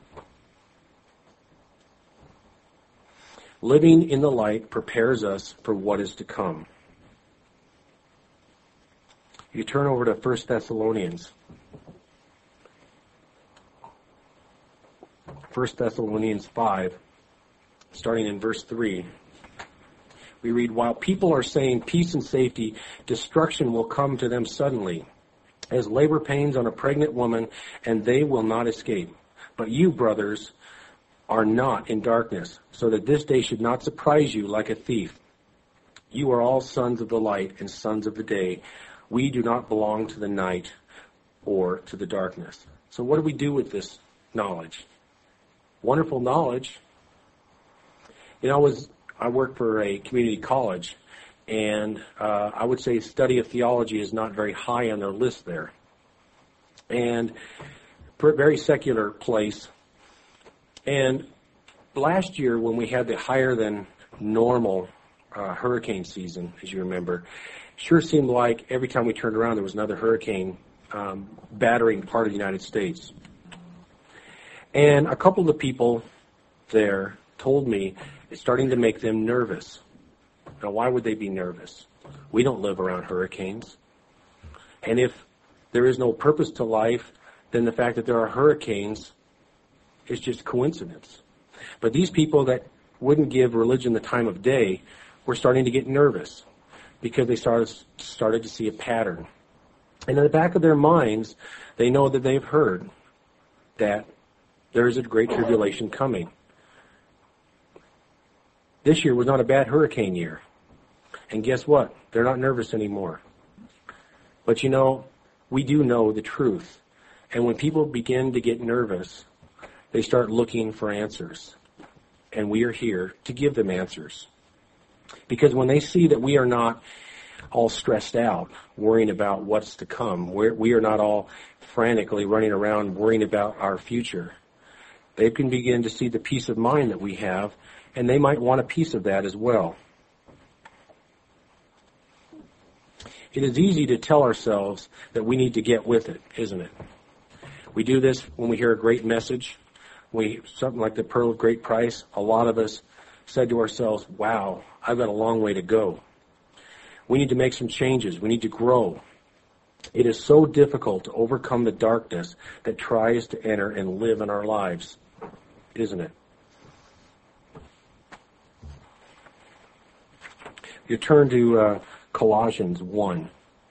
Living in the light prepares us for what is to come. You turn over to 1 Thessalonians. 1 Thessalonians 5, starting in verse 3. We read, while people are saying peace and safety, destruction will come to them suddenly, as labor pains on a pregnant woman, and they will not escape. But you, brothers, are not in darkness, so that this day should not surprise you like a thief. You are all sons of the light and sons of the day. We do not belong to the night or to the darkness. So what do we do with this knowledge? Wonderful knowledge. You know, I work for a community college, and I would say study of theology is not very high on their list there. And very secular place. And last year when we had the higher than normal hurricane season, as you remember, sure seemed like every time we turned around there was another hurricane battering part of the United States. And a couple of the people there told me it's starting to make them nervous. Now, why would they be nervous? We don't live around hurricanes. And if there is no purpose to life, then the fact that there are hurricanes is just coincidence. But these people that wouldn't give religion the time of day were starting to get nervous because they started to see a pattern. And in the back of their minds, they know that they've heard that there is a great tribulation coming. This year was not a bad hurricane year. And guess what? They're not nervous anymore. But you know, we do know the truth. And when people begin to get nervous, they start looking for answers. And we are here to give them answers. Because when they see that we are not all stressed out, worrying about what's to come, we are not all frantically running around worrying about our future, they can begin to see the peace of mind that we have, and they might want a piece of that as well. It is easy to tell ourselves that we need to get with it, isn't it? We do this when we hear a great message. Something like the pearl of great price, a lot of us said to ourselves, wow, I've got a long way to go. We need to make some changes. We need to grow. It is so difficult to overcome the darkness that tries to enter and live in our lives, isn't it? You turn to Colossians 1.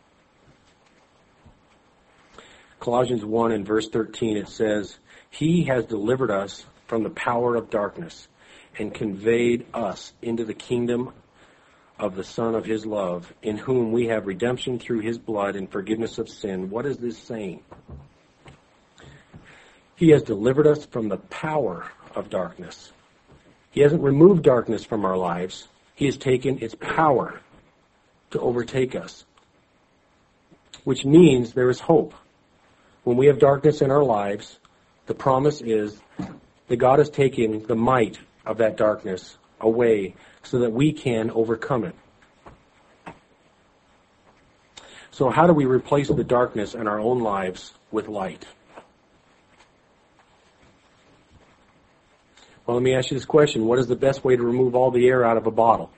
Colossians 1 and verse 13, it says, He has delivered us from the power of darkness and conveyed us into the kingdom of the Son of his love, in whom we have redemption through his blood and forgiveness of sin. What is this saying? He has delivered us from the power of darkness. He hasn't removed darkness from our lives. He has taken its power to overtake us, which means there is hope. When we have darkness in our lives, the promise is that God has taken the might of that darkness away so that we can overcome it. So how do we replace the darkness in our own lives with light? Well, let me ask you this question. What is the best way to remove all the air out of a bottle?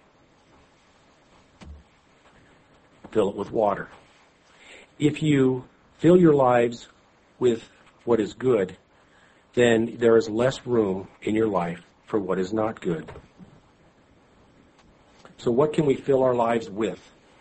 Fill it with water. If you fill your lives with what is good, then there is less room in your life for what is not good. So what can we fill our lives with?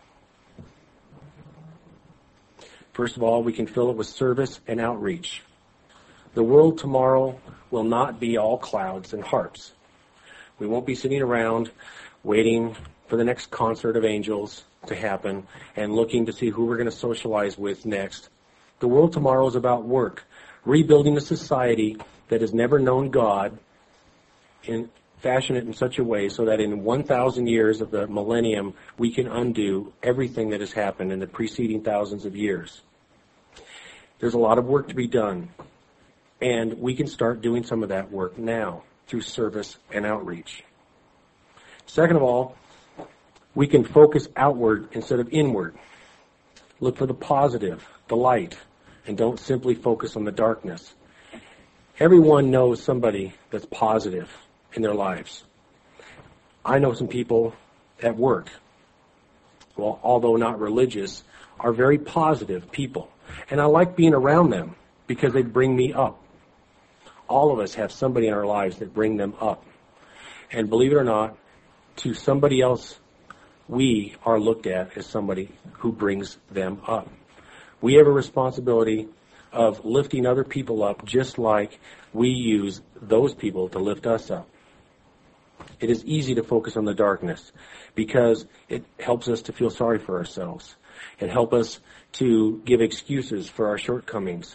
First of all, we can fill it with service and outreach. The world tomorrow will not be all clouds and harps. We won't be sitting around waiting for the next concert of angels to happen and looking to see who we're going to socialize with next. The world tomorrow is about work, rebuilding a society that has never known God, and fashion it in such a way so that in 1,000 years of the millennium, we can undo everything that has happened in the preceding thousands of years. There's a lot of work to be done, and we can start doing some of that work now through service and outreach. Second of all, we can focus outward instead of inward. Look for the positive, the light, and don't simply focus on the darkness. Everyone knows somebody that's positive in their lives. I know some people at work, well, although not religious, are very positive people. And I like being around them because they bring me up. All of us have somebody in our lives that bring them up. And believe it or not, to somebody else, we are looked at as somebody who brings them up. We have a responsibility of lifting other people up just like we use those people to lift us up. It is easy to focus on the darkness because it helps us to feel sorry for ourselves. It helps us to give excuses for our shortcomings.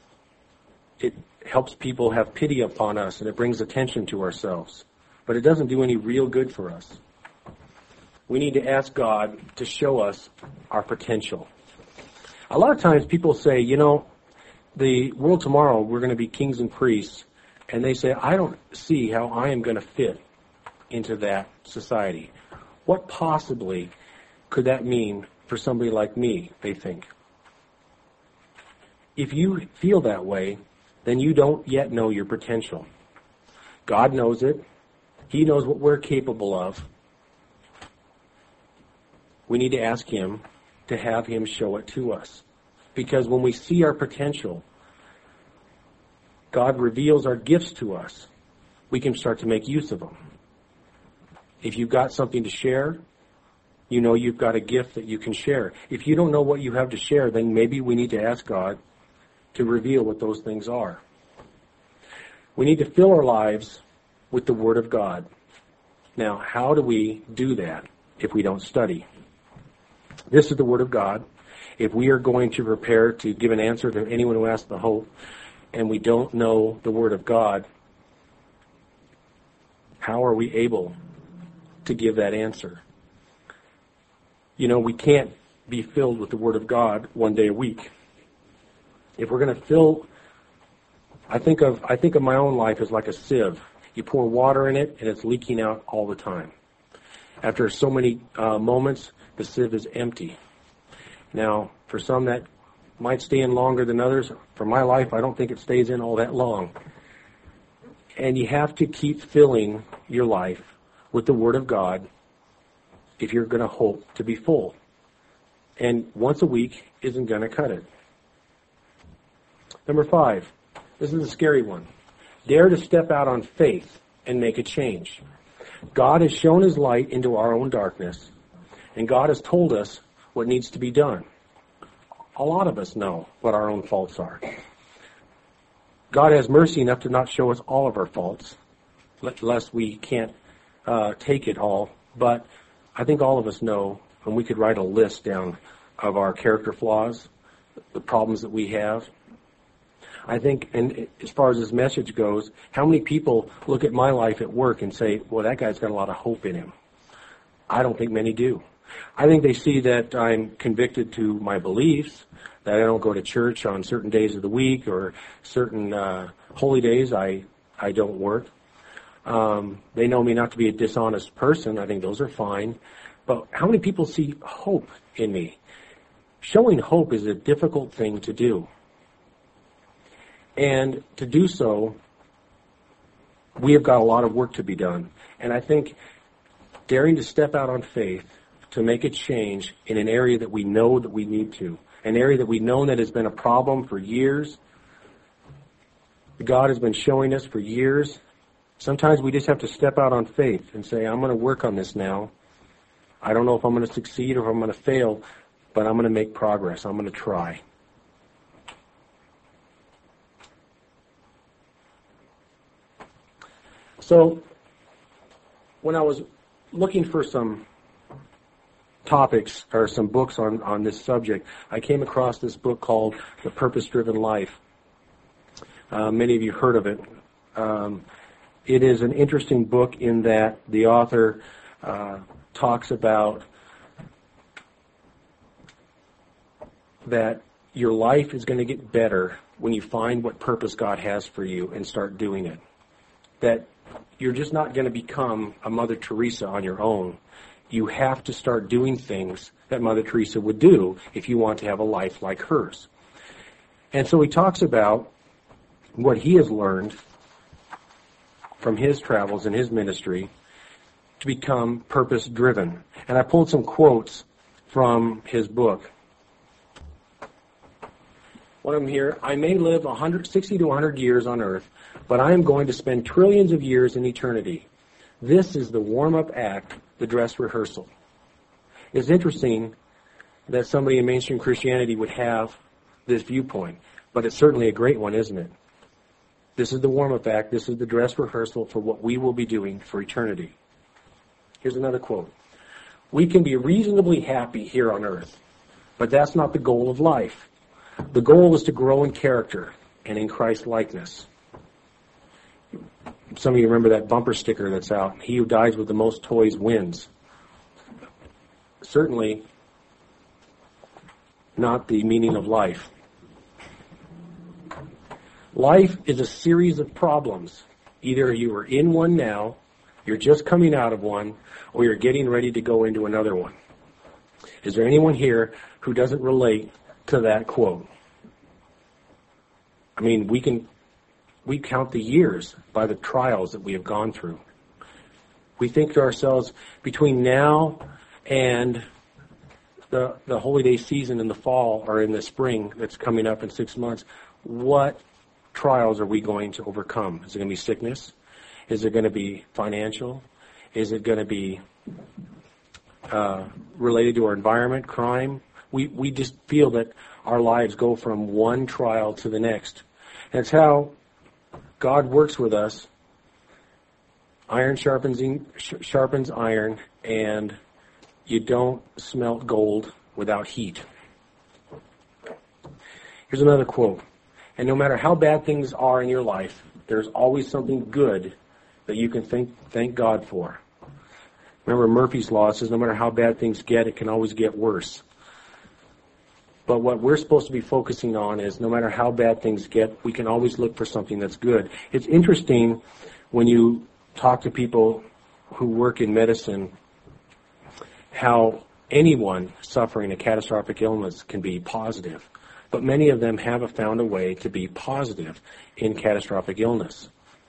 It helps people have pity upon us, and it brings attention to ourselves. But it doesn't do any real good for us. We need to ask God to show us our potential. A lot of times people say, you know, the world tomorrow, we're going to be kings and priests. And they say, I don't see how I am going to fit into that society. What possibly could that mean for somebody like me, they think? If you feel that way, then you don't yet know your potential. God knows it. He knows what we're capable of. We need to ask Him to have Him show it to us. Because when we see our potential, God reveals our gifts to us. We can start to make use of them. If you've got something to share, you know you've got a gift that you can share. If you don't know what you have to share, then maybe we need to ask God to reveal what those things are. We need to fill our lives with the Word of God. Now, how do we do that if we don't study? This is the Word of God. If we are going to prepare to give an answer to anyone who asks the hope, and we don't know the Word of God, how are we able to give that answer? You know, we can't be filled with the Word of God one day a week. If we're going to fill, I think of my own life as like a sieve. You pour water in it, and it's leaking out all the time. After so many moments, the sieve is empty. Now, for some that might stay in longer than others. For my life, I don't think it stays in all that long. And you have to keep filling your life with the Word of God if you're going to hope to be full. And once a week isn't going to cut it. Number 5. This is a scary one. Dare to step out on faith and make a change. God has shown His light into our own darkness, and God has told us what needs to be done. A lot of us know what our own faults are. God has mercy enough to not show us all of our faults, lest we can't take it all. But I think all of us know, and we could write a list down of our character flaws, the problems that we have. I think, and as far as this message goes, how many people look at my life at work and say, well, that guy's got a lot of hope in him? I don't think many do. I think they see that I'm convicted to my beliefs, that I don't go to church on certain days of the week, or certain holy days I don't work. They know me not to be a dishonest person. I think those are fine. But how many people see hope in me? Showing hope is a difficult thing to do. And to do so, we have got a lot of work to be done. And I think daring to step out on faith to make a change in an area that we know that we need to, an area that we know that has been a problem for years, God has been showing us for years. Sometimes we just have to step out on faith and say, I'm going to work on this now. I don't know if I'm going to succeed or if I'm going to fail, but I'm going to make progress. I'm going to try. So, when I was looking for some topics or some books on this subject, I came across this book called The Purpose-Driven Life. Many of you heard of it. It is an interesting book in that the author talks about that your life is going to get better when you find what purpose God has for you and start doing it. That you're just not going to become a Mother Teresa on your own. You have to start doing things that Mother Teresa would do if you want to have a life like hers. And so he talks about what he has learned from his travels and his ministry to become purpose-driven. And I pulled some quotes from his book. One of them here: I may live 60 to 100 years on earth, but I am going to spend trillions of years in eternity. This is the warm-up act, the dress rehearsal. It's interesting that somebody in mainstream Christianity would have this viewpoint, but it's certainly a great one, isn't it? This is the warm-up act. This is the dress rehearsal for what we will be doing for eternity. Here's another quote. We can be reasonably happy here on earth, but that's not the goal of life. The goal is to grow in character and in Christ's likeness. Some of you remember that bumper sticker that's out. He who dies with the most toys wins. Certainly not the meaning of life. Life is a series of problems. Either you are in one now, you're just coming out of one, or you're getting ready to go into another one. Is there anyone here who doesn't relate to that quote? I mean, we count the years by the trials that we have gone through. We think to ourselves, between now and the holy day season in the fall or in the spring that's coming up in 6 months, what trials are we going to overcome? Is it going to be sickness? Is it going to be financial? Is it going to be related to our environment, crime? We just feel that our lives go from one trial to the next. That's how God works with us. Iron sharpens iron, and you don't smelt gold without heat. Here's another quote. And no matter how bad things are in your life, there's always something good that you can thank God for. Remember Murphy's Law says no matter how bad things get, it can always get worse. But what we're supposed to be focusing on is no matter how bad things get, we can always look for something that's good. It's interesting when you talk to people who work in medicine, how anyone suffering a catastrophic illness can be positive. But many of them have found a way to be positive in catastrophic illness.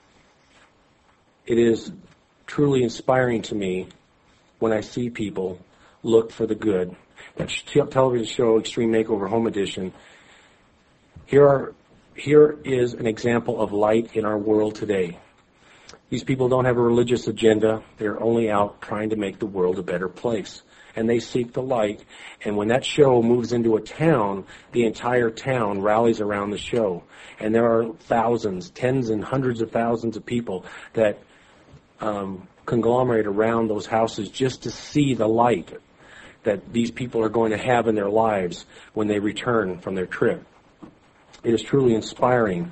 It is truly inspiring to me when I see people look for the good. That television show, Extreme Makeover Home Edition, here is an example of light in our world today. These people don't have a religious agenda. They're only out trying to make the world a better place. And they seek the light. And when that show moves into a town, the entire town rallies around the show. And there are thousands, tens and hundreds of thousands of people that conglomerate around those houses just to see the light that these people are going to have in their lives when they return from their trip. It is truly inspiring.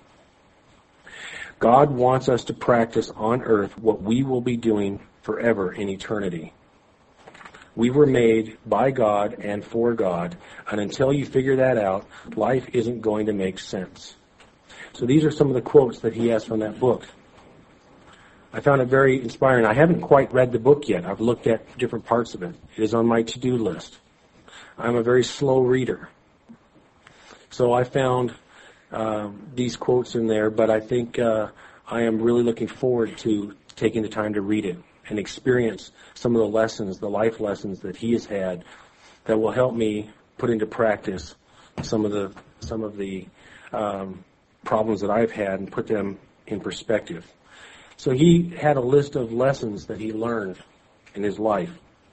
God wants us to practice on earth what we will be doing forever in eternity. We were made by God and for God, and until you figure that out, life isn't going to make sense. So these are some of the quotes that he has from that book. I found it very inspiring. I haven't quite read the book yet. I've looked at different parts of it. It is on my to-do list. I'm a very slow reader. So I found these quotes in there, but I think I am really looking forward to taking the time to read it and experience some of the lessons, the life lessons that he has had that will help me put into practice some of the problems that I've had and put them in perspective. So he had a list of lessons that he learned in his life.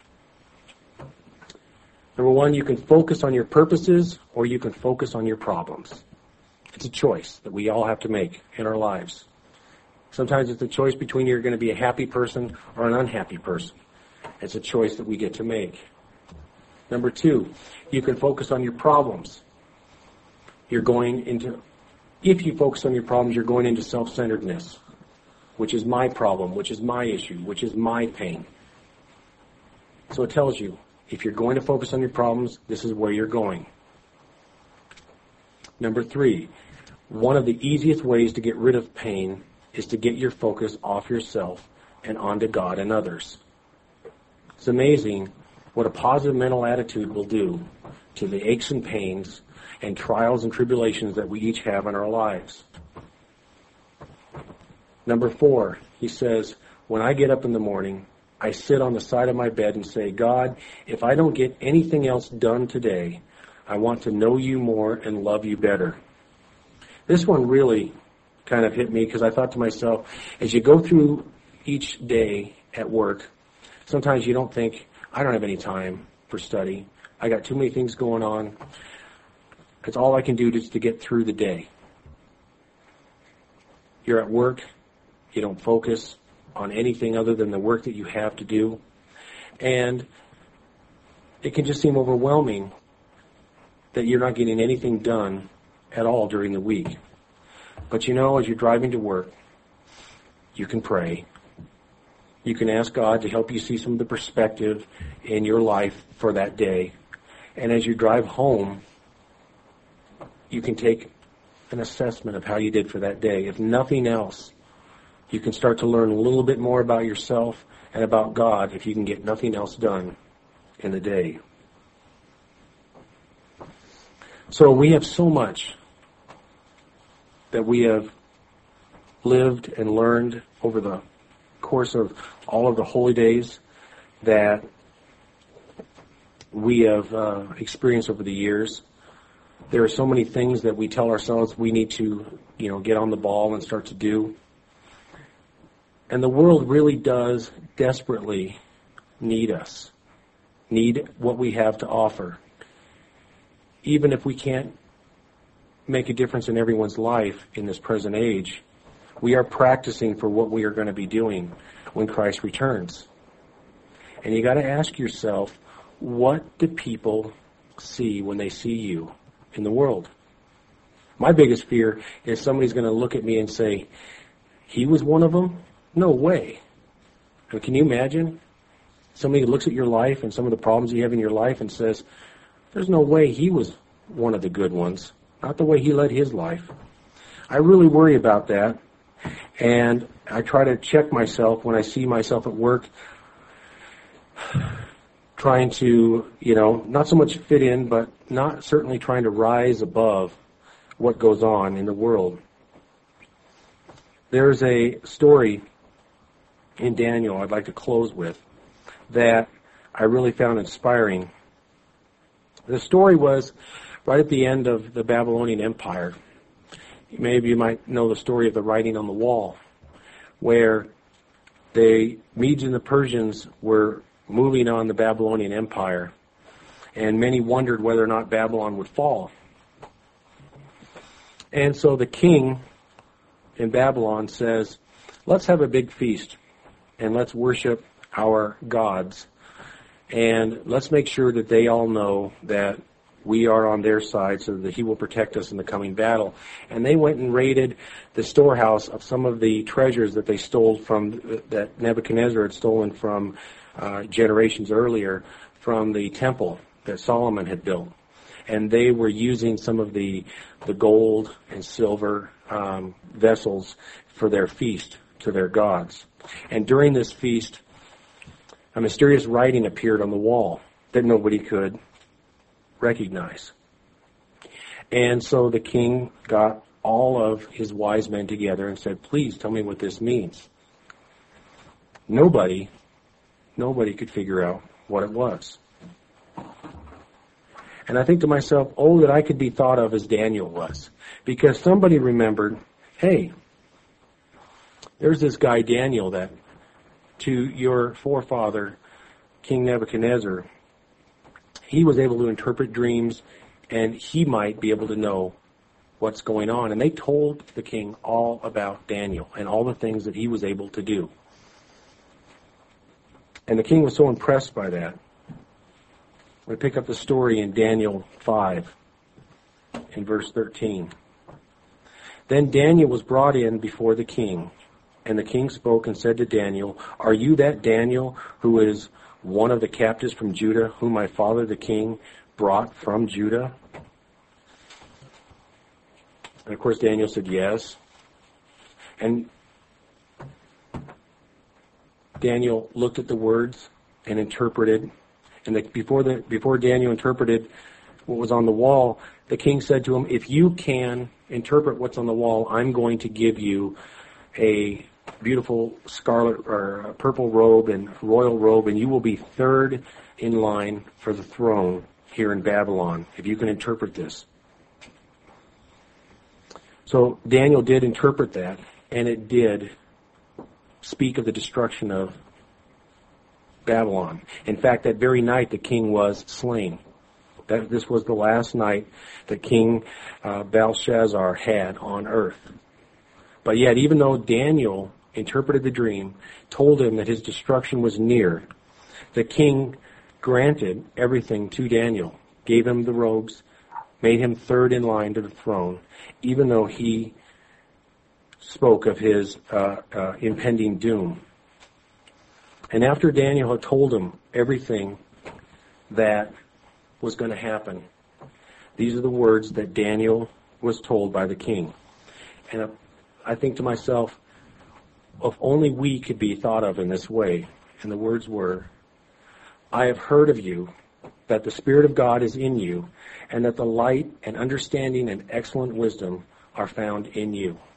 Number one, you can focus on your purposes or you can focus on your problems. It's a choice that we all have to make in our lives. Sometimes it's a choice between you're going to be a happy person or an unhappy person. It's a choice that we get to make. Number two, you can focus on your problems. If you focus on your problems, you're going into self-centeredness, which is my problem, which is my issue, which is my pain. So it tells you, if you're going to focus on your problems, this is where you're going. Number three, one of the easiest ways to get rid of pain is to get your focus off yourself and onto God and others. It's amazing what a positive mental attitude will do to the aches and pains and trials and tribulations that we each have in our lives. Number four, he says, when I get up in the morning, I sit on the side of my bed and say, God, if I don't get anything else done today, I want to know you more and love you better. This one really kind of hit me because I thought to myself, as you go through each day at work, sometimes you don't think, I don't have any time for study. I got too many things going on. It's all I can do just to get through the day. You're at work. You don't focus on anything other than the work that you have to do. And it can just seem overwhelming that you're not getting anything done at all during the week. But you know, as you're driving to work, you can pray. You can ask God to help you see some of the perspective in your life for that day. And as you drive home, you can take an assessment of how you did for that day. If nothing else, you can start to learn a little bit more about yourself and about God if you can get nothing else done in the day. So we have so much that we have lived and learned over the course of all of the holy days that we have experienced over the years. There are so many things that we tell ourselves we need to, get on the ball and start to do. And the world really does desperately need us, need what we have to offer. Even if we can't make a difference in everyone's life in this present age, we are practicing for what we are going to be doing when Christ returns. And you got to ask yourself, what do people see when they see you in the world? My biggest fear is somebody's going to look at me and say, he was one of them? No way. I mean, can you imagine? Somebody looks at your life and some of the problems you have in your life and says, there's no way he was one of the good ones. Not the way he led his life. I really worry about that. And I try to check myself when I see myself at work trying to, not so much fit in, but not certainly trying to rise above what goes on in the world. There's a story in Daniel I'd like to close with that I really found inspiring. The story was right at the end of the Babylonian Empire. Maybe you might know the story of the writing on the wall, where the Medes and the Persians were moving on the Babylonian Empire, and many wondered whether or not Babylon would fall. And so the king in Babylon says, let's have a big feast. and let's worship our gods. And let's make sure that they all know that we are on their side so that he will protect us in the coming battle. And they went and raided the storehouse of some of the treasures that they stole from, that Nebuchadnezzar had stolen from generations earlier from the temple that Solomon had built. And they were using some of the gold and silver vessels for their feast to their gods. And during this feast, a mysterious writing appeared on the wall that nobody could recognize. And so the king got all of his wise men together and said, please tell me what this means. Nobody could figure out what it was. And I think to myself, oh, that I could be thought of as Daniel was. Because somebody remembered, hey, there's this guy Daniel that to your forefather, King Nebuchadnezzar, he was able to interpret dreams, and he might be able to know what's going on. And they told the king all about Daniel and all the things that he was able to do. And the king was so impressed by that. We pick up the story in Daniel 5, in verse 13. Then Daniel was brought in before the king, and the king spoke and said to Daniel, are you that Daniel who is one of the captives from Judah, whom my father the king brought from Judah? And of course Daniel said yes. And Daniel looked at the words and interpreted. And before Daniel interpreted what was on the wall, the king said to him, if you can interpret what's on the wall, I'm going to give you a beautiful scarlet or purple robe and royal robe, and you will be third in line for the throne here in Babylon, if you can interpret this. So Daniel did interpret that, and it did speak of the destruction of Babylon. In fact, that very night the king was slain. This was the last night that King Belshazzar had on earth. But yet, even though Daniel interpreted the dream, told him that his destruction was near, the king granted everything to Daniel, gave him the robes, made him third in line to the throne, even though he spoke of his impending doom. And after Daniel had told him everything that was going to happen, these are the words that Daniel was told by the king. And I think to myself, if only we could be thought of in this way. And the words were, I have heard of you, that the Spirit of God is in you, and that the light and understanding and excellent wisdom are found in you.